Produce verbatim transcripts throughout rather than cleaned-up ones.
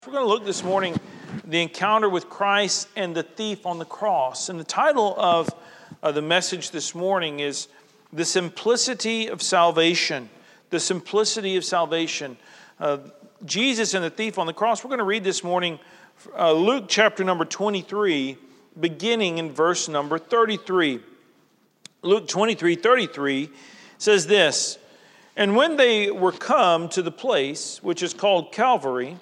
We're going to look this morning at the encounter with Christ and the thief on the cross. And the title of uh, the message this morning is The Simplicity of Salvation. The Simplicity of Salvation. Uh, Jesus and the thief on the cross. We're going to read this morning uh, Luke chapter number twenty-three, beginning in verse number thirty-three. Luke twenty-three, thirty-three says this, "And when they were come to the place which is called Calvary,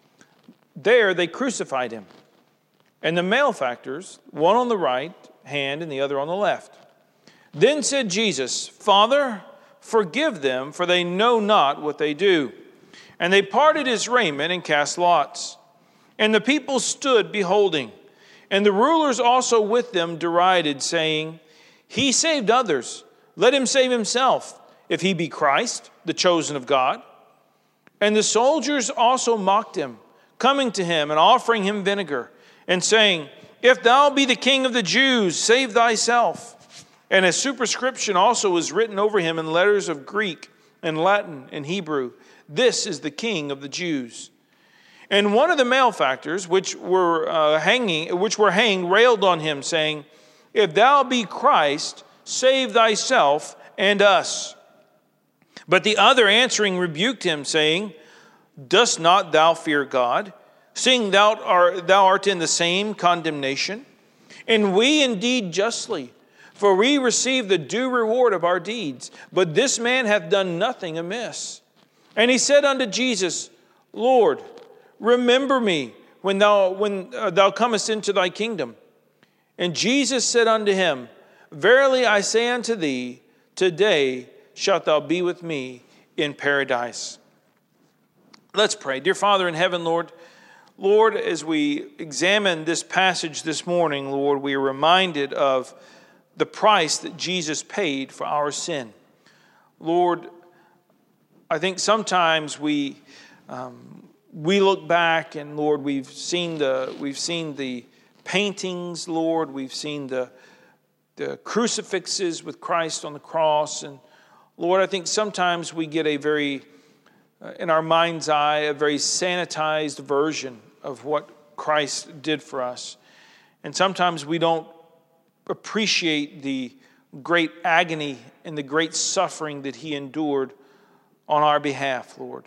there they crucified him, and the malefactors, one on the right hand and the other on the left. Then said Jesus, Father, forgive them, for they know not what they do. And they parted his raiment and cast lots. And the people stood beholding. And the rulers also with them derided, saying, He saved others, let him save himself, if he be Christ, the chosen of God. And the soldiers also mocked him, coming to him and offering him vinegar, and saying, If thou be the king of the Jews, save thyself. And a superscription also was written over him in letters of Greek and Latin and Hebrew, This is the King of the Jews. And one of the malefactors, which were uh, hanging, which were hanged, railed on him, saying, If thou be Christ, save thyself and us. But the other answering rebuked him, saying, Dost not thou fear God, seeing thou art, thou art in the same condemnation? And we indeed justly, for we receive the due reward of our deeds. But this man hath done nothing amiss. And he said unto Jesus, Lord, remember me when thou, when uh, thou comest into thy kingdom. And Jesus said unto him, Verily I say unto thee, today shalt thou be with me in paradise. Let's pray. Dear Father in heaven, Lord, Lord, as we examine this passage this morning, Lord, we are reminded of the price that Jesus paid for our sin. Lord, I think sometimes we um, we look back and Lord, we've seen the we've seen the paintings, Lord, we've seen the the crucifixes with Christ on the cross, and Lord, I think sometimes we get a very in our mind's eye, a very sanitized version of what Christ did for us. And sometimes we don't appreciate the great agony and the great suffering that he endured on our behalf, Lord,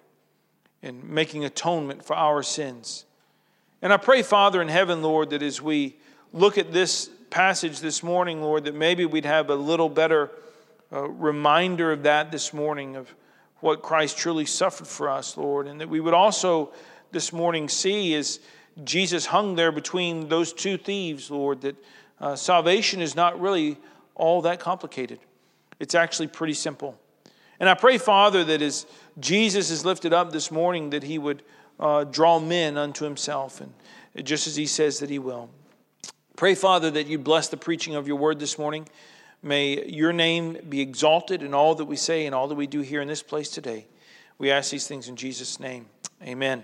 in making atonement for our sins. And I pray, Father in heaven, Lord, that as we look at this passage this morning, Lord, that maybe we'd have a little better uh, reminder of that this morning, of what Christ truly suffered for us, Lord. And that we would also this morning see as Jesus hung there between those two thieves, Lord, that uh, salvation is not really all that complicated. It's actually pretty simple. And I pray, Father, that as Jesus is lifted up this morning, that he would uh, draw men unto himself, and just as he says that he will. Pray, Father, that you bless the preaching of your word this morning. May your name be exalted in all that we say and all that we do here in this place today. We ask these things in Jesus' name. Amen.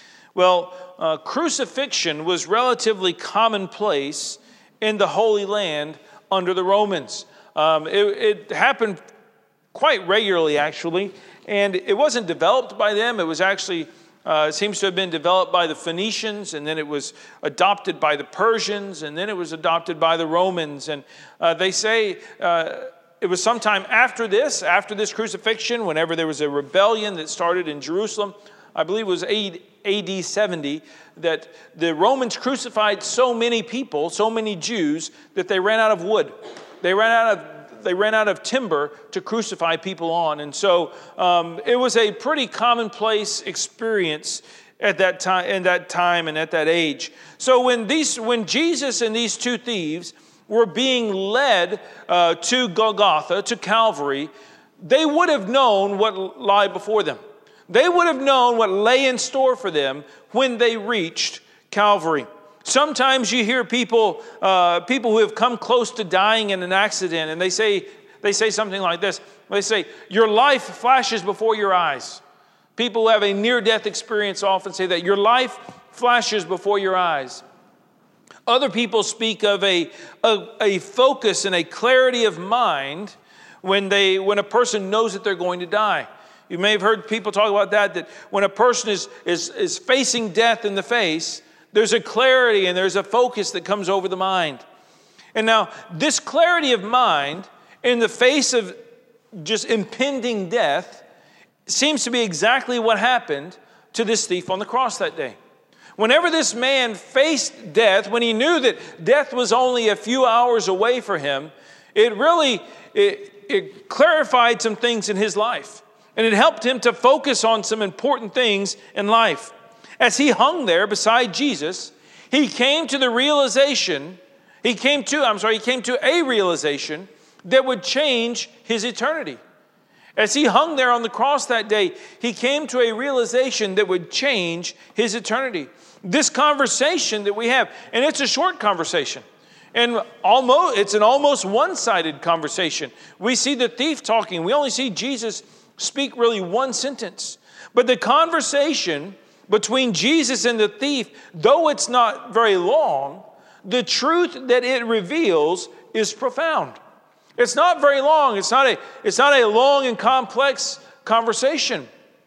Well, uh, crucifixion was relatively commonplace in the Holy Land under the Romans. Um, it, it happened quite regularly, actually, and it wasn't developed by them. It was actually Uh, it seems to have been developed by the Phoenicians, and then it was adopted by the Persians, and then it was adopted by the Romans. And uh, they say uh, it was sometime after this, after this crucifixion, whenever there was a rebellion that started in Jerusalem, I believe it was A D seventy, that the Romans crucified so many people, so many Jews, that they ran out of wood. They ran out of They ran out of timber to crucify people on. And so um, it was a pretty commonplace experience at that time, in that time and at that age. So when these, when Jesus and these two thieves were being led uh, to Golgotha, to Calvary, they would have known what lay before them. They would have known what lay in store for them when they reached Calvary. Sometimes you hear people, uh, people who have come close to dying in an accident, and they say, they say something like this. They say, your life flashes before your eyes. People who have a near-death experience often say that your life flashes before your eyes. Other people speak of a, a, a focus and a clarity of mind when they, when a person knows that they're going to die. You may have heard people talk about that, that when a person is, is, is facing death in the face, there's a clarity and there's a focus that comes over the mind. And now, this clarity of mind in the face of just impending death seems to be exactly what happened to this thief on the cross that day. Whenever this man faced death, when he knew that death was only a few hours away for him, it really it, it clarified some things in his life. And it helped him to focus on some important things in life. As he hung there beside Jesus, he came to the realization, he came to, I'm sorry, he came to a realization that would change his eternity. As he hung there on the cross that day, he came to a realization that would change his eternity. This conversation that we have, and it's a short conversation, and almost it's an almost one-sided conversation. We see the thief talking. We only see Jesus speak really one sentence. But the conversation between Jesus and the thief, though it's not very long, the truth that it reveals is profound. It's not very long. It's not a, it's not a long and complex conversation.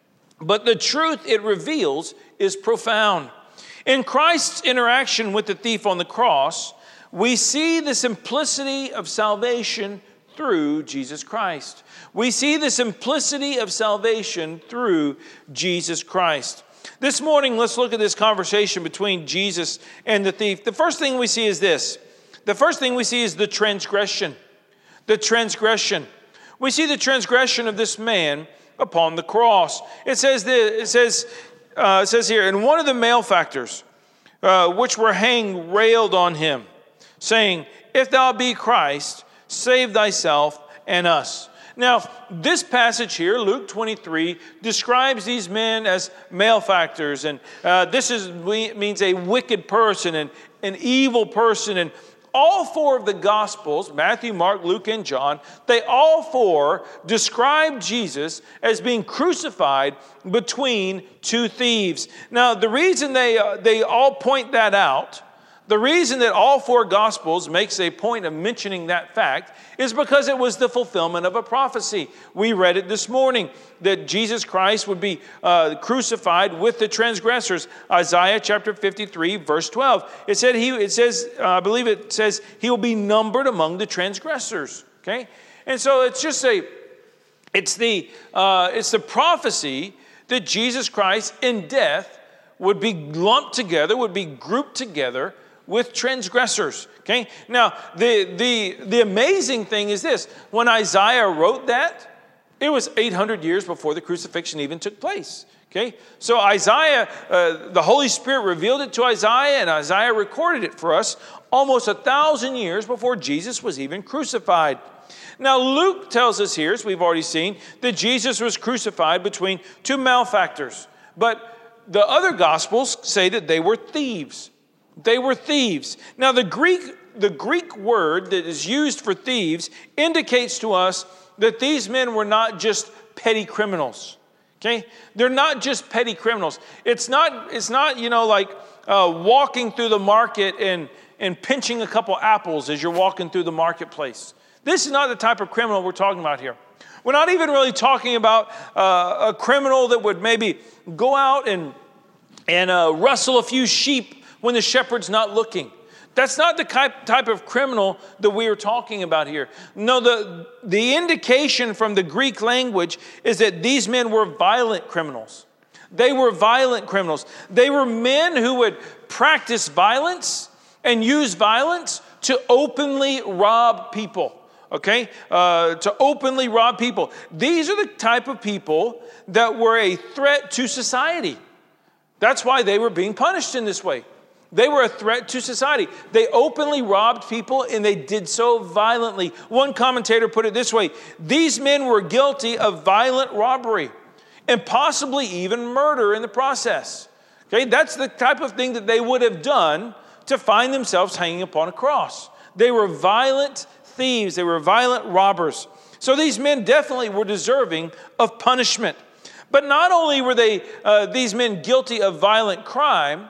But the truth it reveals is profound. In Christ's interaction with the thief on the cross, we see the simplicity of salvation through Jesus Christ. We see the simplicity of salvation through Jesus Christ. This morning, let's look at this conversation between Jesus and the thief. The first thing we see is this. The first thing we see is the transgression. The transgression. We see the transgression of this man upon the cross. It says this, it says, uh, it says here, and one of the malefactors, uh, which were hanged, railed on him, saying, if thou be Christ, save thyself and us. Now, this passage here, Luke twenty-three, describes these men as malefactors. And uh, this is means a wicked person and an evil person. And all four of the Gospels, Matthew, Mark, Luke, and John, they all four describe Jesus as being crucified between two thieves. Now, the reason they, uh, they all point that out, the reason that all four Gospels makes a point of mentioning that fact is because it was the fulfillment of a prophecy. We read it this morning, that Jesus Christ would be uh, crucified with the transgressors. Isaiah chapter fifty-three, verse twelve. It said he. It says, uh, I believe it says, he will be numbered among the transgressors. Okay, and so it's just a, it's the, uh, it's the prophecy that Jesus Christ in death would be lumped together, would be grouped together with transgressors. Okay. Now, the, the, the amazing thing is this. When Isaiah wrote that, it was eight hundred years before the crucifixion even took place. Okay. So Isaiah, uh, the Holy Spirit revealed it to Isaiah, and Isaiah recorded it for us almost a thousand years before Jesus was even crucified. Now, Luke tells us here, as we've already seen, that Jesus was crucified between two malefactors. But the other Gospels say that they were thieves. They were thieves. Now, the Greek, the Greek word that is used for thieves indicates to us that these men were not just petty criminals. Okay? They're not just petty criminals. It's not, it's not you know, like uh, walking through the market and, and pinching a couple apples as you're walking through the marketplace. This is not the type of criminal we're talking about here. We're not even really talking about uh, a criminal that would maybe go out and, and uh, rustle a few sheep when the shepherd's not looking. That's not the type of criminal that we are talking about here. No, the, the indication from the Greek language is that these men were violent criminals. They were violent criminals. They were men who would practice violence and use violence to openly rob people. Okay? Uh, to openly rob people. These are the type of people that were a threat to society. That's why they were being punished in this way. They were a threat to society. They openly robbed people, and they did so violently. One commentator put it this way: these men were guilty of violent robbery and possibly even murder in the process. Okay, that's the type of thing that they would have done to find themselves hanging upon a cross. They were violent thieves. They were violent robbers. So these men definitely were deserving of punishment. But not only were they uh, these men guilty of violent crime,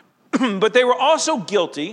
but they were also guilty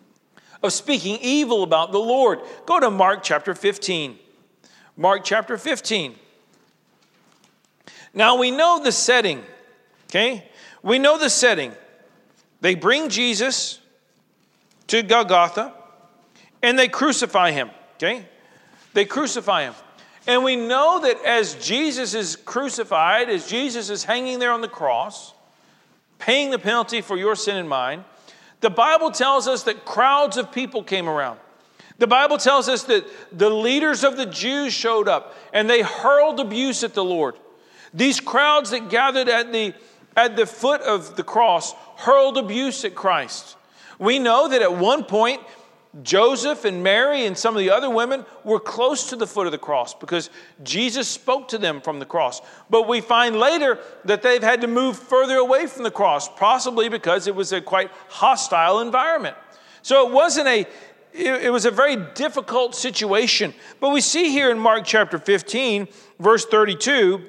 of speaking evil about the Lord. Go to Mark chapter fifteen. Mark chapter fifteen. Now we know the setting, okay? We know the setting. They bring Jesus to Golgotha and they crucify him, okay? They crucify him. And we know that as Jesus is crucified, as Jesus is hanging there on the cross, paying the penalty for your sin and mine, the Bible tells us that crowds of people came around. The Bible tells us that the leaders of the Jews showed up and they hurled abuse at the Lord. These crowds that gathered at the, at the foot of the cross hurled abuse at Christ. We know that at one point, Joseph and Mary and some of the other women were close to the foot of the cross because Jesus spoke to them from the cross. But we find later that they've had to move further away from the cross, possibly because it was a quite hostile environment. So it wasn't a, it, it was a very difficult situation. But we see here in Mark chapter fifteen, verse thirty-two,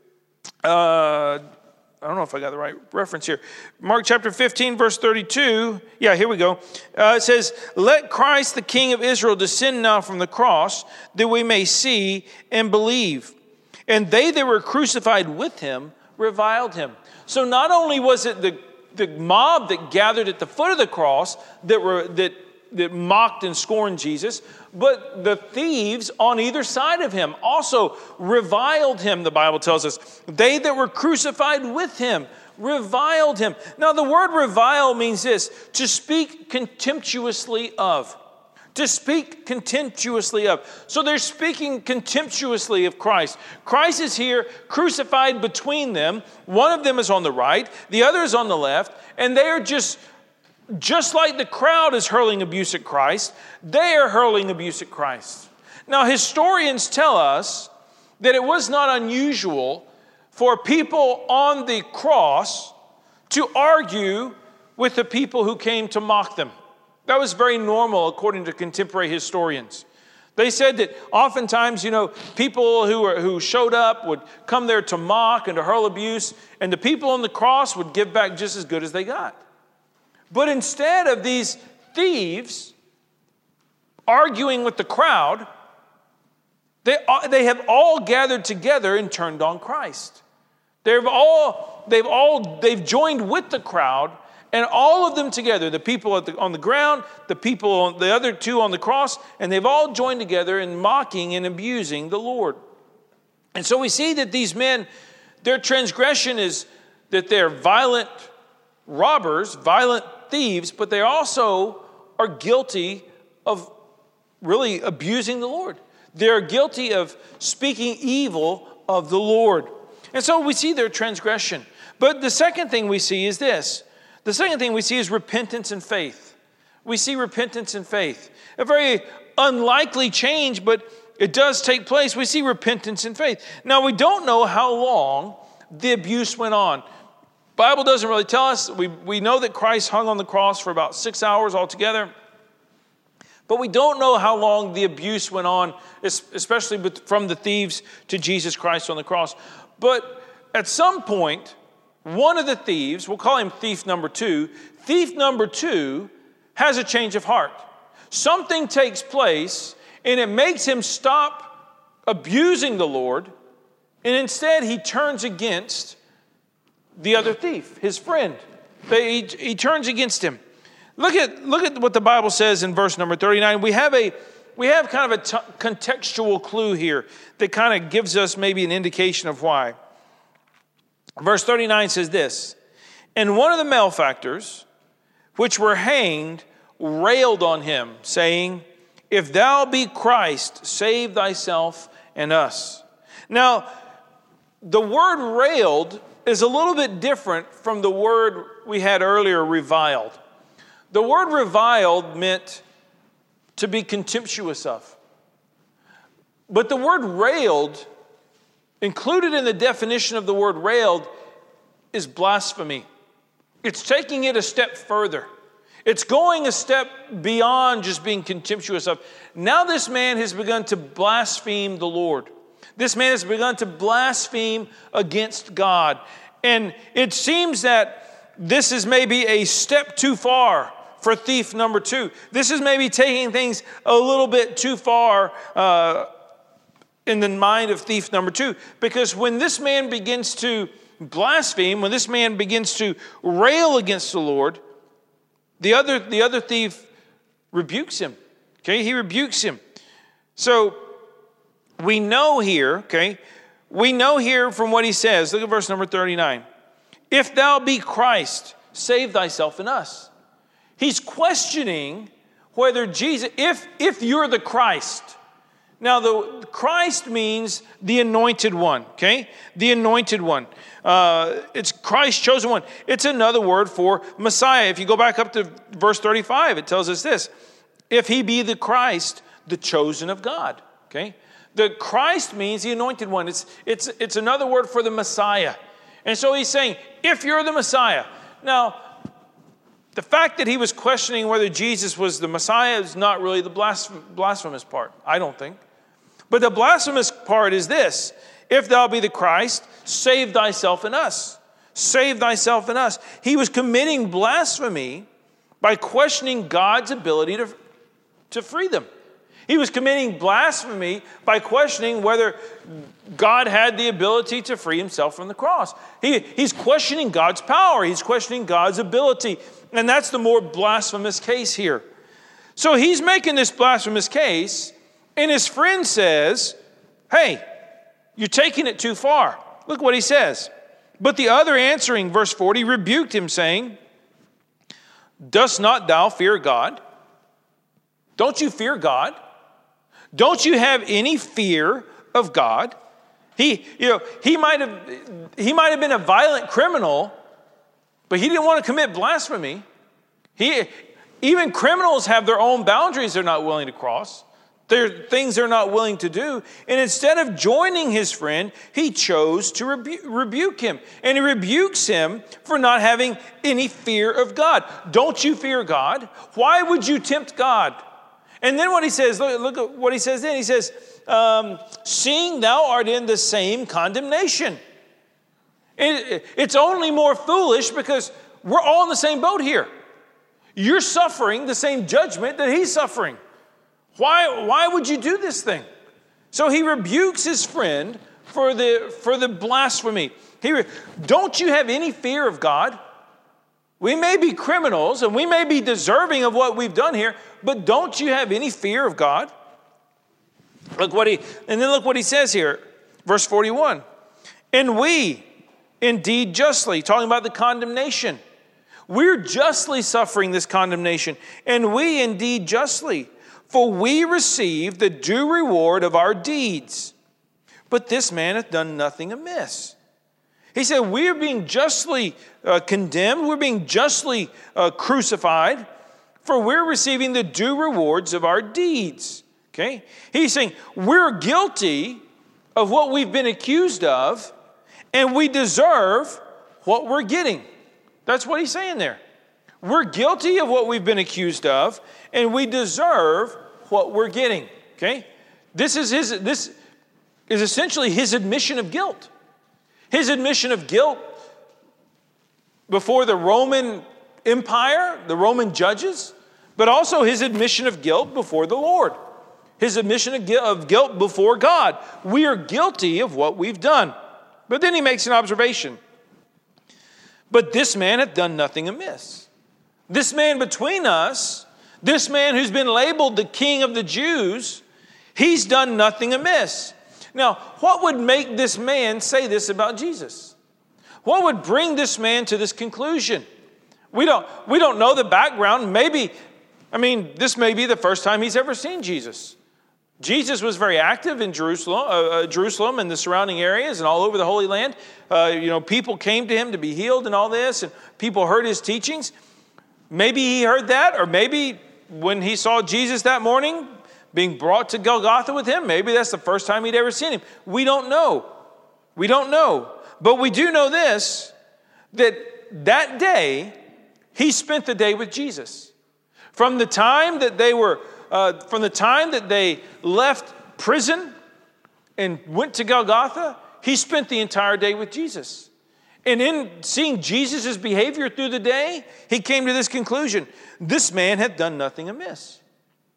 uh, I don't know if I got the right reference here. Mark chapter fifteen, verse thirty-two. Yeah, here we go. Uh, it says, "Let Christ, the King of Israel, descend now from the cross, that we may see and believe." And they that were crucified with him reviled him. So not only was it the, the mob that gathered at the foot of the cross that were that that mocked and scorned Jesus, but the thieves on either side of him also reviled him, the Bible tells us. They that were crucified with him reviled him. Now the word revile means this, to speak contemptuously of. To speak contemptuously of. So they're speaking contemptuously of Christ. Christ is here crucified between them. One of them is on the right, the other is on the left, and they are just Just like the crowd is hurling abuse at Christ, they are hurling abuse at Christ. Now, historians tell us that it was not unusual for people on the cross to argue with the people who came to mock them. That was very normal, according to contemporary historians. They said that oftentimes, you know, people who were, who showed up would come there to mock and to hurl abuse, and the people on the cross would give back just as good as they got. But instead of these thieves arguing with the crowd, they, they have all gathered together and turned on Christ. They've all, they've all, they've joined with the crowd, and all of them together, the people at the, on the ground, the people, on, the other two on the cross, and they've all joined together in mocking and abusing the Lord. And so we see that these men, their transgression is that they're violent robbers, violent thieves, but they also are guilty of really abusing the Lord. They're guilty of speaking evil of the Lord. And so we see their transgression. But the second thing we see is this. The second thing we see is repentance and faith. We see repentance and faith. A very unlikely change, but it does take place. We see repentance and faith. Now, we don't know how long the abuse went on. Bible doesn't really tell us. We, we know that Christ hung on the cross for about six hours altogether. But we don't know how long the abuse went on, especially from the thieves to Jesus Christ on the cross. But at some point, one of the thieves, we'll call him thief number two, thief number two has a change of heart. Something takes place, and it makes him stop abusing the Lord, and instead he turns against the other thief, his friend. He, he turns against him. Look at, look at what the Bible says in verse number thirty-nine. We have a we have kind of a t- contextual clue here that kind of gives us maybe an indication of why. Verse thirty-nine says this, "And one of the malefactors, which were hanged, railed on him, saying, If thou be Christ, save thyself and us." Now, the word railed is a little bit different from the word we had earlier, reviled. The word reviled meant to be contemptuous of. But the word railed, included in the definition of the word railed, is blasphemy. It's taking it a step further. It's going a step beyond just being contemptuous of. Now this man has begun to blaspheme the Lord. This man has begun to blaspheme against God. And it seems that this is maybe a step too far for thief number two. This is maybe taking things a little bit too far uh, in the mind of thief number two. Because when this man begins to blaspheme, when this man begins to rail against the Lord, the other, the other thief rebukes him. Okay, he rebukes him. So we know here, okay, we know here from what he says. Look at verse number thirty-nine. If thou be Christ, save thyself and us. He's questioning whether Jesus, if, if you're the Christ. Now, the Christ means the anointed one, okay? The anointed one. Uh, it's Christ, chosen one. It's another word for Messiah. If you go back up to verse thirty-five, it tells us this. If he be the Christ, the chosen of God, okay? The Christ means the anointed one. It's, it's, it's another word for the Messiah. And so he's saying, if you're the Messiah. Now, the fact that he was questioning whether Jesus was the Messiah is not really the blasphemous part, I don't think. But the blasphemous part is this. If thou be the Christ, save thyself and us. Save thyself and us. He was committing blasphemy by questioning God's ability to, to free them. He was committing blasphemy by questioning whether God had the ability to free himself from the cross. He, he's questioning God's power. He's questioning God's ability. And that's the more blasphemous case here. So he's making this blasphemous case, and his friend says, hey, you're taking it too far. Look what he says. But the other answering, verse forty, rebuked him, saying, dost not thou fear God? Don't you fear God? Don't you have any fear of God? He, you know, he might have, he might have been a violent criminal, but he didn't want to commit blasphemy. He, even criminals have their own boundaries they're not willing to cross. There are things they're not willing to do. And instead of joining his friend, he chose to rebu- rebuke him. And he rebukes him for not having any fear of God. Don't you fear God? Why would you tempt God? And then what he says, look, look at what he says then. He says, um, seeing thou art in the same condemnation. It, it's only more foolish because we're all in the same boat here. You're suffering the same judgment that he's suffering. Why, why would you do this thing? So he rebukes his friend for the, for the blasphemy. He, don't you have any fear of God? We may be criminals and we may be deserving of what we've done here, but don't you have any fear of God? Look what he, and then look what he says here, verse forty-one. And we indeed justly, talking about the condemnation. We're justly suffering this condemnation, and we indeed justly, for we receive the due reward of our deeds. But this man hath done nothing amiss. He said, we are being justly uh, condemned. We're being justly uh, crucified, for we're receiving the due rewards of our deeds. Okay? He's saying, we're guilty of what we've been accused of, and we deserve what we're getting. That's what he's saying there. We're guilty of what we've been accused of, and we deserve what we're getting. Okay? This is his, this is essentially his admission of guilt. His admission of guilt before the Roman Empire, the Roman judges, but also his admission of guilt before the Lord. His admission of guilt before God. We are guilty of what we've done. But then he makes an observation. But this man hath done nothing amiss. This man between us, this man who's been labeled the King of the Jews, he's done nothing amiss. Now, what would make this man say this about Jesus? What would bring this man to this conclusion? We don't, we don't know the background. Maybe, I mean, this may be the first time he's ever seen Jesus. Jesus was very active in Jerusalem, uh, uh, Jerusalem and the surrounding areas and all over the Holy Land. Uh, you know, people came to him to be healed and all this, and people heard his teachings. Maybe he heard that, or maybe when he saw Jesus that morning being brought to Golgotha with him, maybe that's the first time he'd ever seen him. We don't know. We don't know. But we do know this, that that day, he spent the day with Jesus. From the time that they were, uh, from the time that they left prison and went to Golgotha, he spent the entire day with Jesus. And in seeing Jesus' behavior through the day, he came to this conclusion: this man hath done nothing amiss.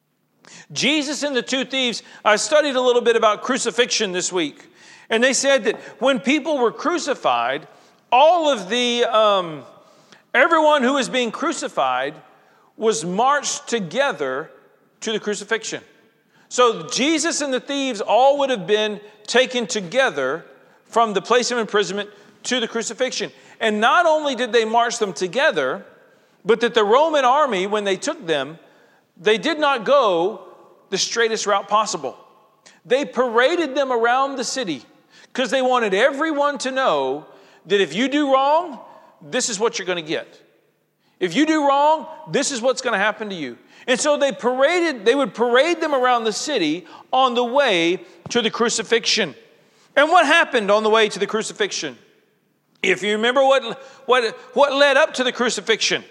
Jesus and the two thieves, I studied a little bit about crucifixion this week. And they said that when people were crucified, all of the, um, everyone who was being crucified was marched together to the crucifixion. So Jesus and the thieves all would have been taken together from the place of imprisonment to the crucifixion. And not only did they march them together, but that the Roman army, when they took them, they did not go the straightest route possible. They paraded them around the city because they wanted everyone to know that if you do wrong, this is what you're going to get. If you do wrong, this is what's going to happen to you. And so they paraded, they would parade them around the city on the way to the crucifixion. And what happened on the way to the crucifixion? If you remember what, what, what led up to the crucifixion,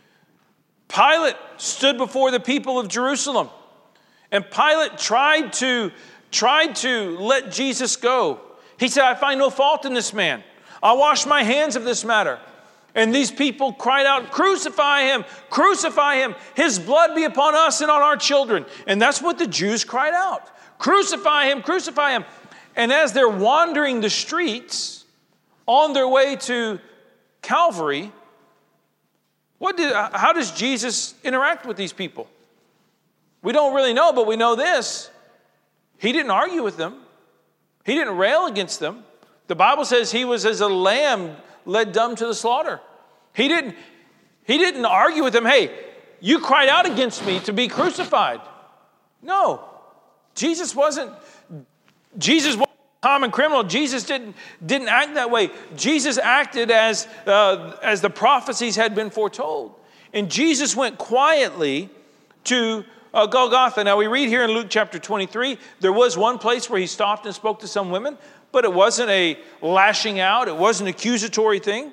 Pilate stood before the people of Jerusalem. And Pilate tried to, tried to let Jesus go. He said, I find no fault in this man. I'll wash my hands of this matter. And these people cried out, crucify him, crucify him. His blood be upon us and on our children. And that's what the Jews cried out. Crucify him, crucify him. And as they're wandering the streets on their way to Calvary, what did, how does Jesus interact with these people? We don't really know, but we know this. He didn't argue with them. He didn't rail against them. The Bible says he was as a lamb led dumb to the slaughter. He didn't, he didn't argue with them, hey, you cried out against me to be crucified. No. Jesus wasn't, Jesus wasn't a common criminal. Jesus didn't, didn't act that way. Jesus acted as, uh, as the prophecies had been foretold. And Jesus went quietly to uh, Golgotha. Now we read here in Luke chapter twenty-three, there was one place where he stopped and spoke to some women, but it wasn't a lashing out. It wasn't an accusatory thing.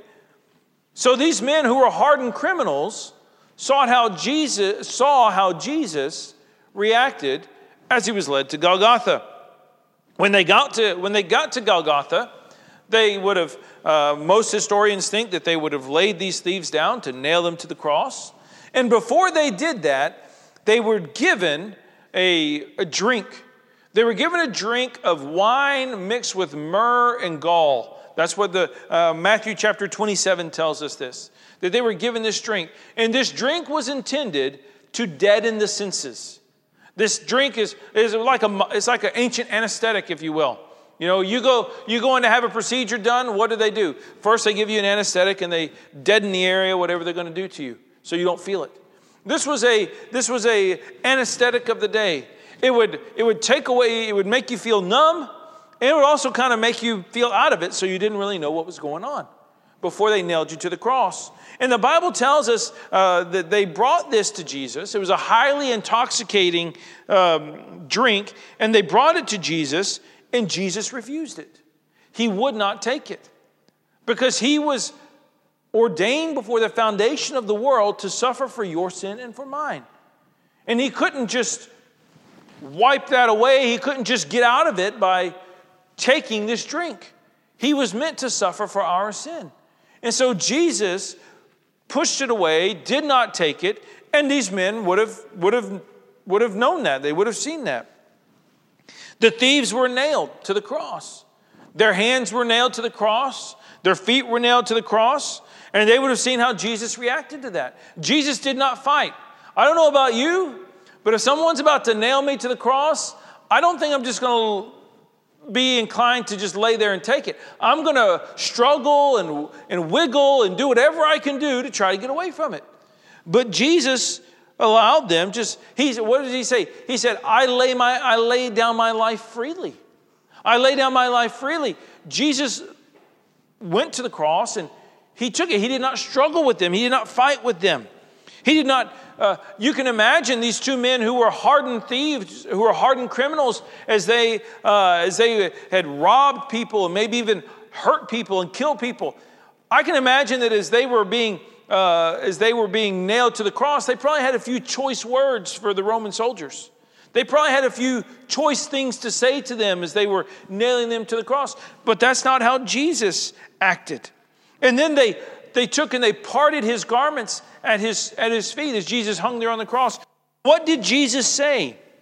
So these men who were hardened criminals saw how Jesus, saw how Jesus reacted as he was led to Golgotha. When they got to, when they got to Golgotha, they would have, uh, most historians think that they would have laid these thieves down to nail them to the cross. And before they did that, they were given a, a drink. They were given a drink of wine mixed with myrrh and gall. That's what the uh, Matthew chapter twenty-seven tells us this, that they were given this drink. And this drink was intended to deaden the senses. This drink is, is like a, it's like an ancient anesthetic, if you will. You know, you go, you go in to have a procedure done, what do they do? First, they give you an anesthetic and they deaden the area, whatever they're going to do to you, so you don't feel it. This was a, this was a anesthetic of the day. It would, it would take away, it would make you feel numb, and it would also kind of make you feel out of it so you didn't really know what was going on before they nailed you to the cross. And the Bible tells us uh, that they brought this to Jesus. It was a highly intoxicating um, drink, and they brought it to Jesus, and Jesus refused it. He would not take it because he was ordained before the foundation of the world to suffer for your sin and for mine. And he couldn't just wipe that away. He couldn't just get out of it by taking this drink. He was meant to suffer for our sin. And so Jesus pushed it away, did not take it, and these men would have, would have, would have known that. They would have seen that. The thieves were nailed to the cross. Their hands were nailed to the cross. Their feet were nailed to the cross. And they would have seen how Jesus reacted to that. Jesus did not fight. I don't know about you, but if someone's about to nail me to the cross, I don't think I'm just going to be inclined to just lay there and take it. I'm going to struggle and, and wiggle and do whatever I can do to try to get away from it. But Jesus allowed them just, he, what did he say? He said, I lay, my, I lay down my life freely. I lay down my life freely. Jesus went to the cross and he took it. He did not struggle with them. He did not fight with them. He did not, uh, you can imagine these two men who were hardened thieves, who were hardened criminals as they, uh, as they had robbed people and maybe even hurt people and killed people. I can imagine that as they were being, uh, as they were being nailed to the cross, they probably had a few choice words for the Roman soldiers. They probably had a few choice things to say to them as they were nailing them to the cross. But that's not how Jesus acted. And then they, they took and they parted his garments at his, at his feet as Jesus hung there on the cross. What did Jesus say?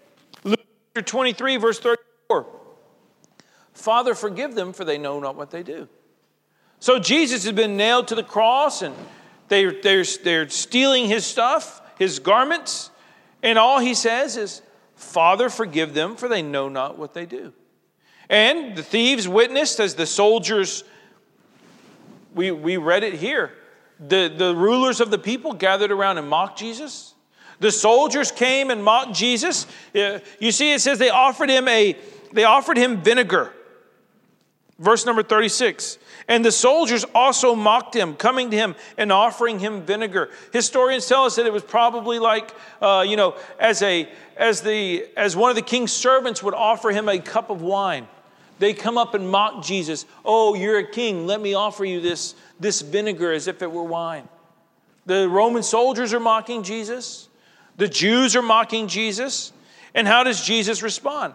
Chapter twenty-three, verse thirty-four. Father, forgive them, for they know not what they do. So Jesus has been nailed to the cross, and they, they're, they're stealing his stuff, his garments, and all he says is, Father, forgive them, for they know not what they do. And the thieves witnessed as the soldiers, we, we read it here, the, the rulers of the people gathered around and mocked Jesus. The soldiers came and mocked Jesus. You see, it says they offered him a, they offered him vinegar. Verse number thirty-six. And the soldiers also mocked him, coming to him and offering him vinegar. Historians tell us that it was probably like, uh, you know, as a as the as one of the king's servants would offer him a cup of wine. They come up and mock Jesus. Oh, you're a king. Let me offer you this, this vinegar as if it were wine. The Roman soldiers are mocking Jesus. The Jews are mocking Jesus. And how does Jesus respond?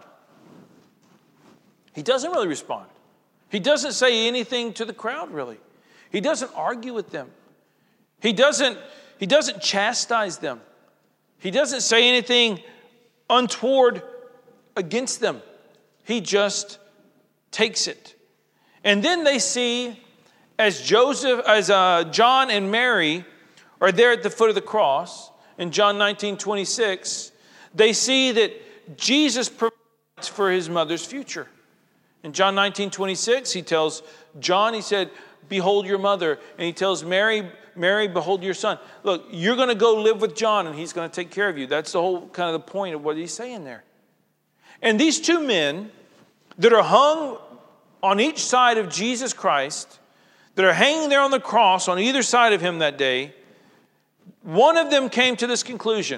He doesn't really respond. He doesn't say anything to the crowd, really. He doesn't argue with them. He doesn't, he doesn't chastise them. He doesn't say anything untoward against them. He just takes it. And then they see, as Joseph, as uh, John and Mary are there at the foot of the cross, in John nineteen twenty-six, they see that Jesus provides for his mother's future. In John nineteen twenty-six, he tells John, he said, behold your mother. And he tells Mary, Mary, behold your son. Look, you're going to go live with John and he's going to take care of you. That's the whole kind of the point of what he's saying there. And these two men that are hung on each side of Jesus Christ, that are hanging there on the cross on either side of him that day, one of them came to this conclusion: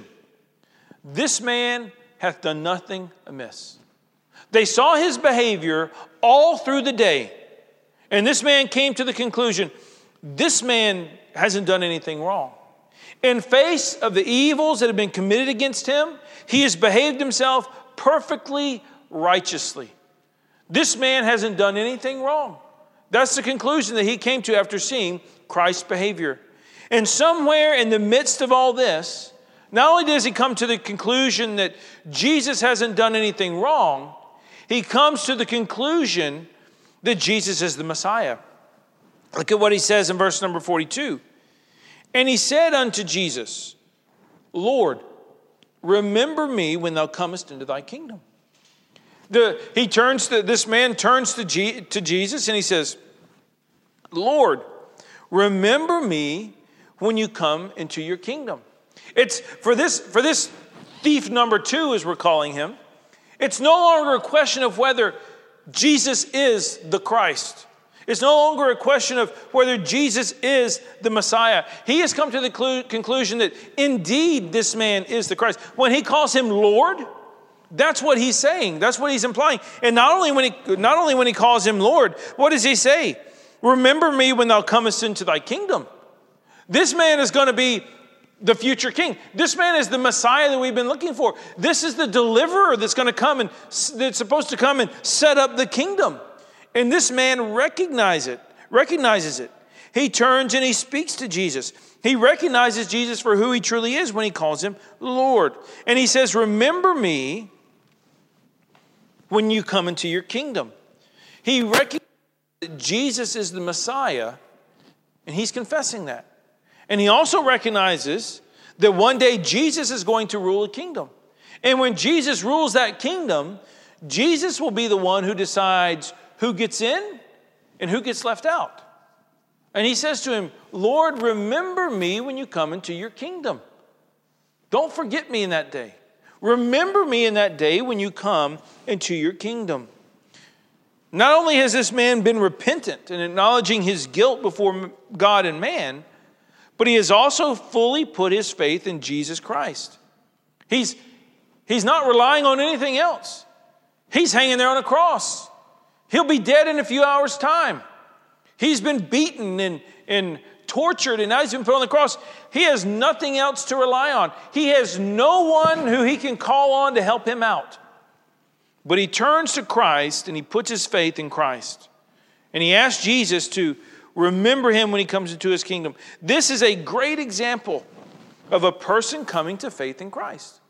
this man hath done nothing amiss. They saw his behavior all through the day, and this man came to the conclusion, this man hasn't done anything wrong. In face of the evils that have been committed against him, he has behaved himself perfectly righteously. This man hasn't done anything wrong. That's the conclusion that he came to after seeing Christ's behavior. And somewhere in the midst of all this, not only does he come to the conclusion that Jesus hasn't done anything wrong, he comes to the conclusion that Jesus is the Messiah. Look at what he says in verse number forty-two. And he said unto Jesus, Lord, remember me when thou comest into thy kingdom. The, he turns to, this man turns to, G, to Jesus and he says, Lord, remember me when you come into your kingdom. It's for this, for this thief number two, as we're calling him, it's no longer a question of whether Jesus is the Christ. It's no longer a question of whether Jesus is the Messiah. He has come to the clu- conclusion that indeed this man is the Christ. When he calls him Lord, that's what he's saying. That's what he's implying. And not only when he, not only when he calls him Lord, what does he say? Remember me when thou comest into thy kingdom. This man is going to be the future king. This man is the Messiah that we've been looking for. This is the deliverer that's going to come and that's supposed to come and set up the kingdom. And this man recognizes it, recognizes it. He turns and he speaks to Jesus. He recognizes Jesus for who he truly is when he calls him Lord. And he says, remember me when you come into your kingdom. He recognizes that Jesus is the Messiah, and he's confessing that. And he also recognizes that one day Jesus is going to rule a kingdom. And when Jesus rules that kingdom, Jesus will be the one who decides who gets in and who gets left out. And he says to him, Lord, remember me when you come into your kingdom. Don't forget me in that day. Remember me in that day when you come into your kingdom. Not only has this man been repentant and acknowledging his guilt before God and man, but he has also fully put his faith in Jesus Christ. He's, he's not relying on anything else. He's hanging there on a cross. He'll be dead in a few hours' time. He's been beaten and, and tortured, and now he's been put on the cross. He has nothing else to rely on. He has no one who he can call on to help him out. But he turns to Christ and he puts his faith in Christ. And he asks Jesus to remember him when he comes into his kingdom. This is a great example of a person coming to faith in Christ.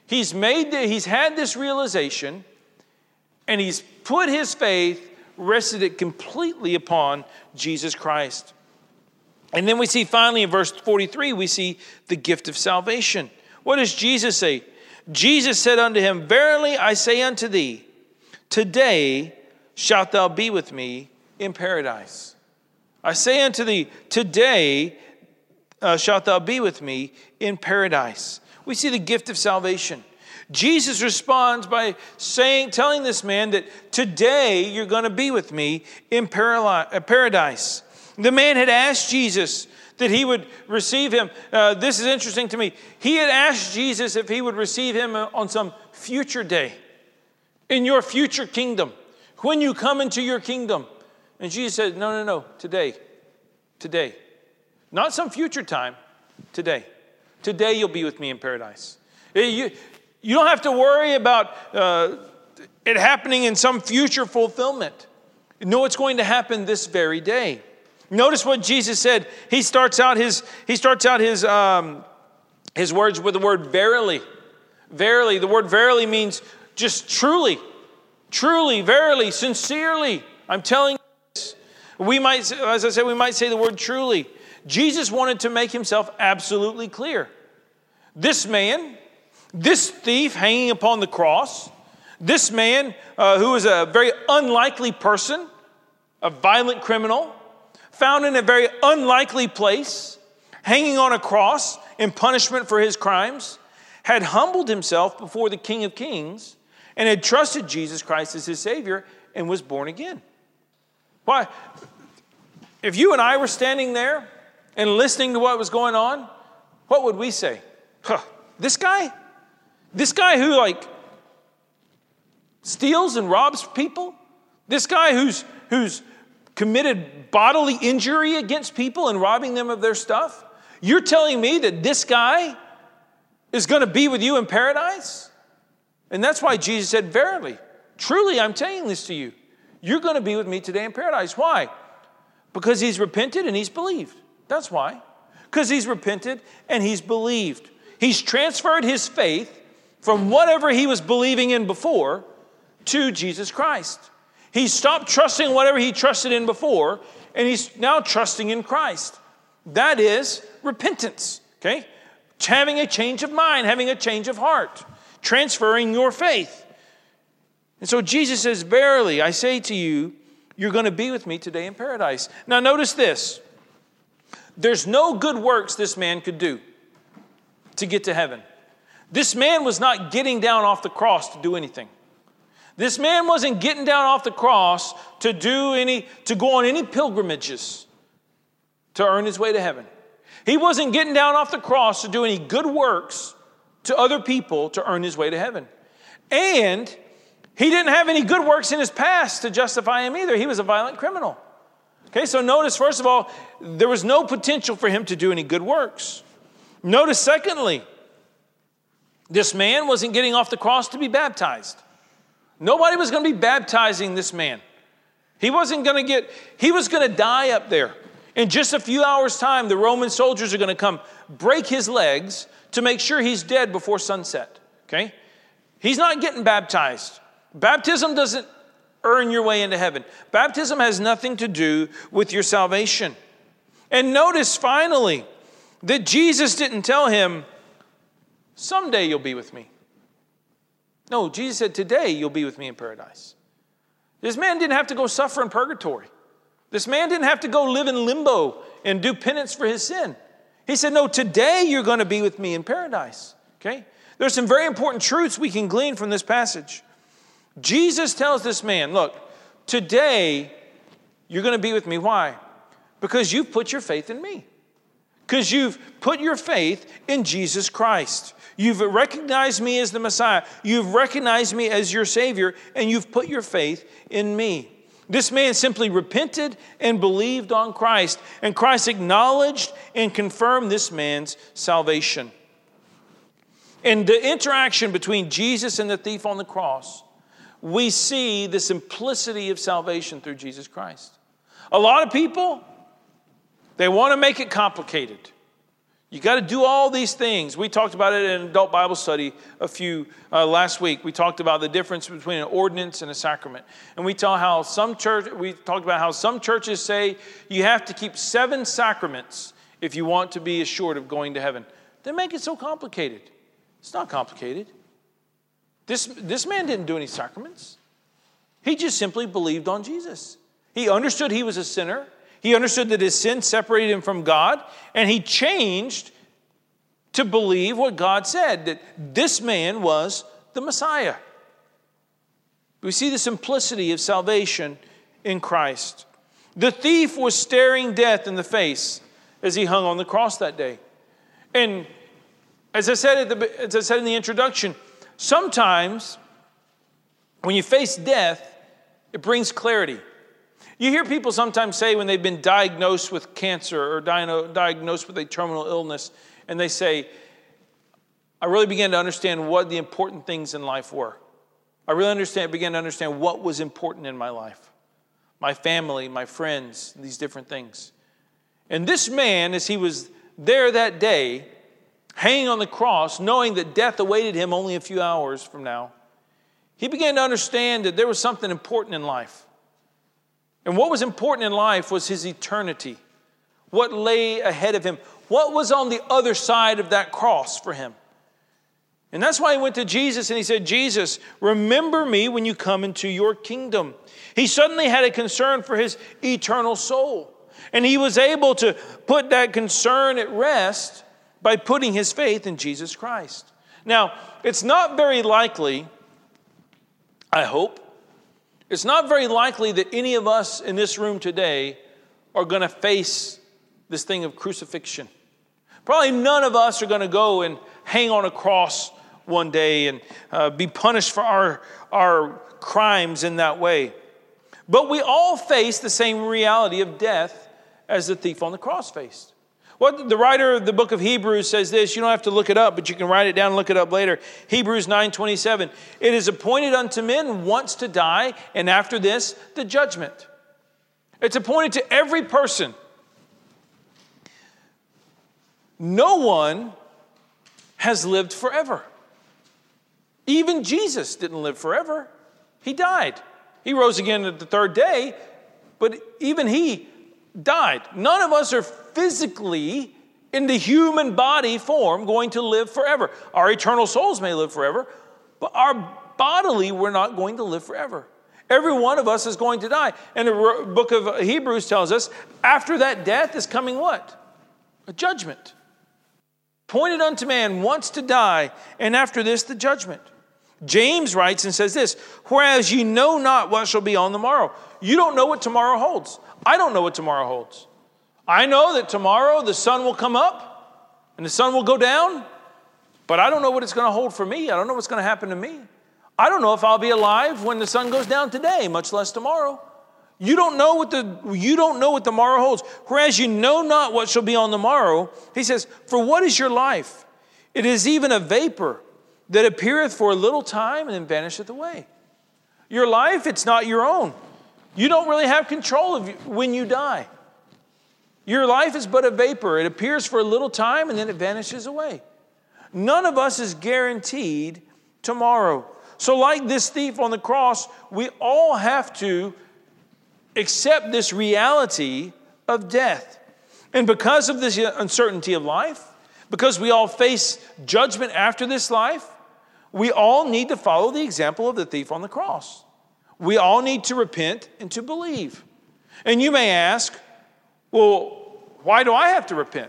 He's made, the, he's had this realization, and he's put his faith, rested it completely upon Jesus Christ. And then we see finally in verse forty-three, we see the gift of salvation. What does Jesus say? Jesus said unto him, Verily I say unto thee, today shalt thou be with me in paradise. I say unto thee, today uh, shalt thou be with me in paradise. We see the gift of salvation. Jesus responds by saying, telling this man that today you're going to be with me in paradise. The man had asked Jesus that he would receive him. Uh, this is interesting to me. He had asked Jesus if he would receive him on some future day, in your future kingdom, when you come into your kingdom. And Jesus said, no, no, no, today, today. Not some future time, today. Today you'll be with me in paradise. You, you don't have to worry about uh, it happening in some future fulfillment. No, it's going to happen this very day. Notice what Jesus said. He starts out his he starts out his um, his words with the word verily. Verily. The word verily means just truly, truly, verily, sincerely. I'm telling you this. We might, as I said, we might say the word truly. Jesus wanted to make himself absolutely clear. This man, this thief hanging upon the cross, this man uh, who is a very unlikely person, a violent criminal, found in a very unlikely place, hanging on a cross in punishment for his crimes, had humbled himself before the King of Kings and had trusted Jesus Christ as his Savior and was born again. Why? If you and I were standing there and listening to what was going on, what would we say? Huh, this guy? This guy who like steals and robs people? This guy who's who's committed bodily injury against people and robbing them of their stuff? You're telling me that this guy is going to be with you in paradise? And that's why Jesus said, verily, truly, I'm telling this to you. You're going to be with me today in paradise. Why? Because he's repented and he's believed. That's why. Because he's repented and he's believed. He's transferred his faith from whatever he was believing in before to Jesus Christ. He stopped trusting whatever he trusted in before, and he's now trusting in Christ. That is repentance, okay? Having a change of mind, having a change of heart, transferring your faith. And so Jesus says, verily, I say to you, you're going to be with me today in paradise. Now notice this. There's no good works this man could do to get to heaven. This man was not getting down off the cross to do anything. This man wasn't getting down off the cross to do any, to go on any pilgrimages to earn his way to heaven. He wasn't getting down off the cross to do any good works to other people to earn his way to heaven. And he didn't have any good works in his past to justify him either. He was a violent criminal. Okay, so notice, first of all, there was no potential for him to do any good works. Notice, secondly, this man wasn't getting off the cross to be baptized. Nobody was going to be baptizing this man. He wasn't going to get, he was going to die up there. In just a few hours' time, the Roman soldiers are going to come break his legs to make sure he's dead before sunset. Okay? He's not getting baptized. Baptism doesn't earn your way into heaven. Baptism has nothing to do with your salvation. And notice finally that Jesus didn't tell him, someday you'll be with me. No, Jesus said, today you'll be with me in paradise. This man didn't have to go suffer in purgatory. This man didn't have to go live in limbo and do penance for his sin. He said, no, today you're going to be with me in paradise. Okay? There's some very important truths we can glean from this passage. Jesus tells this man, look, today you're going to be with me. Why? Because you've put your faith in me. Because you've put your faith in Jesus Christ. You've recognized me as the Messiah. You've recognized me as your Savior, and you've put your faith in me. This man simply repented and believed on Christ, and Christ acknowledged and confirmed this man's salvation. In the interaction between Jesus and the thief on the cross, we see the simplicity of salvation through Jesus Christ. A lot of people, they want to make it complicated. You got to do all these things. We talked about it in adult Bible study a few uh, last week. We talked about the difference between an ordinance and a sacrament. And we tell how some church we talked about how some churches say you have to keep seven sacraments if you want to be assured of going to heaven. They make it so complicated. It's not complicated. This, this man didn't do any sacraments. He just simply believed on Jesus. He understood he was a sinner. He understood that his sin separated him from God, and he changed to believe what God said, that this man was the Messiah. We see the simplicity of salvation in Christ. The thief was staring death in the face as he hung on the cross that day. And as I said at the, as I said in the introduction, sometimes when you face death, it brings clarity. You hear people sometimes say when they've been diagnosed with cancer or diagnosed with a terminal illness, and they say, I really began to understand what the important things in life were. I really understand, began to understand what was important in my life. My family, my friends, these different things. And this man, as he was there that day, hanging on the cross, knowing that death awaited him only a few hours from now, he began to understand that there was something important in life. And what was important in life was his eternity. What lay ahead of him. What was on the other side of that cross for him. And that's why he went to Jesus and he said, Jesus, remember me when you come into your kingdom. He suddenly had a concern for his eternal soul. And he was able to put that concern at rest by putting his faith in Jesus Christ. Now, it's not very likely, I hope, it's not very likely that any of us in this room today are going to face this thing of crucifixion. Probably none of us are going to go and hang on a cross one day and uh, be punished for our, our crimes in that way. But we all face the same reality of death as the thief on the cross faced. What the writer of the book of Hebrews says this, you don't have to look it up, but you can write it down and look it up later. Hebrews nine twenty-seven. It is appointed unto men once to die, and after this, the judgment. It's appointed to every person. No one has lived forever. Even Jesus didn't live forever. He died. He rose again at the third day, but even he died. None of us are physically in the human body form going to live forever. Our eternal souls may live forever, but our bodily, we're not going to live forever. Every one of us is going to die. And the book of Hebrews tells us, after that death is coming what? A judgment. Appointed unto man once to die, and after this the judgment. James writes and says this, whereas ye know not what shall be on the morrow. You don't know what tomorrow holds. I don't know what tomorrow holds. I know that tomorrow the sun will come up and the sun will go down, but I don't know what it's going to hold for me. I don't know what's going to happen to me. I don't know if I'll be alive when the sun goes down today, much less tomorrow. You don't know what the you don't know what the morrow holds. Whereas you know not what shall be on the morrow, he says, for what is your life? It is even a vapor that appeareth for a little time and then vanisheth away. Your life, it's not your own. You don't really have control of you when you die. Your life is but a vapor. It appears for a little time and then it vanishes away. None of us is guaranteed tomorrow. So like this thief on the cross, we all have to accept this reality of death. And because of this uncertainty of life, because we all face judgment after this life, we all need to follow the example of the thief on the cross. We all need to repent and to believe. And you may ask, well, why do I have to repent?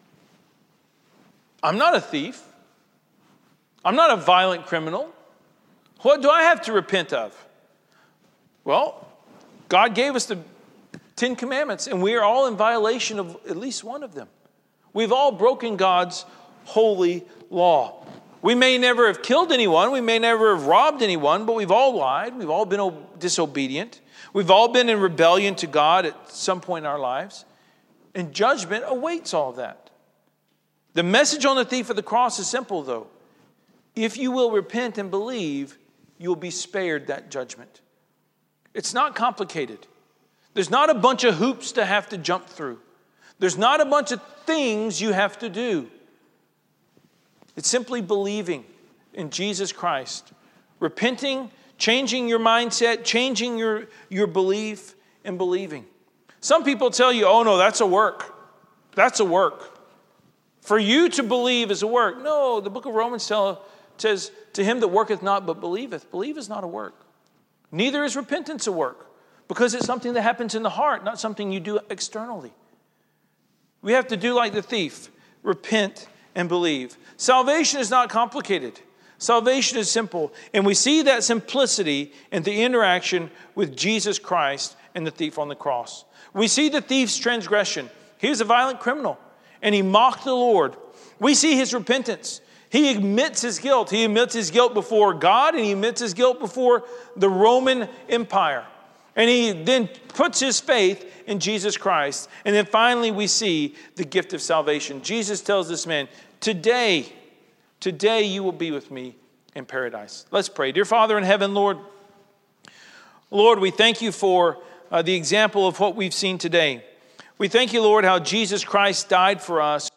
I'm not a thief. I'm not a violent criminal. What do I have to repent of? Well, God gave us the Ten Commandments, and we are all in violation of at least one of them. We've all broken God's holy law. We may never have killed anyone. We may never have robbed anyone, but we've all lied. We've all been disobedient. We've all been in rebellion to God at some point in our lives. And judgment awaits all of that. The message on the thief of the cross is simple, though. If you will repent and believe, you will be spared that judgment. It's not complicated. There's not a bunch of hoops to have to jump through. There's not a bunch of things you have to do. It's simply believing in Jesus Christ, repenting, changing your mindset, changing your, your belief, and believing. Some people tell you, oh no, that's a work. That's a work. For you to believe is a work. No, the book of Romans tell, says, to him that worketh not but believeth. Believe is not a work. Neither is repentance a work, because it's something that happens in the heart, not something you do externally. We have to do like the thief, repent and believe. Salvation is not complicated. Salvation is simple. And we see that simplicity in the interaction with Jesus Christ and the thief on the cross. We see the thief's transgression. He was a violent criminal, and he mocked the Lord. We see his repentance. He admits his guilt. He admits his guilt before God, and he admits his guilt before the Roman Empire. And he then puts his faith in Jesus Christ. And then finally we see the gift of salvation. Jesus tells this man, today, today you will be with me in paradise. Let's pray. Dear Father in heaven, Lord, Lord, we thank you for uh, the example of what we've seen today. We thank you, Lord, how Jesus Christ died for us.